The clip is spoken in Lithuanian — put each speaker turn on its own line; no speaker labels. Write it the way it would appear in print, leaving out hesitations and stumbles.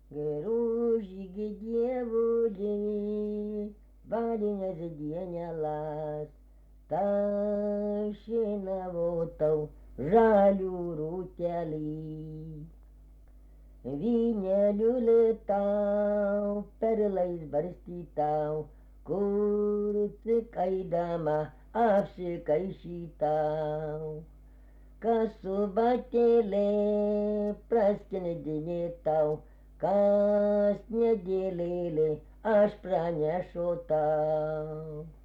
gerų žygių dievulį, valinės dienelas, tašinavotau žalių rūtelį. Vynelių tau, perlais barstytau, kur cikaidama apsikaišytau. Kas su batelė praskinedinė tau, kas nedėlėlė aš pranešu tau.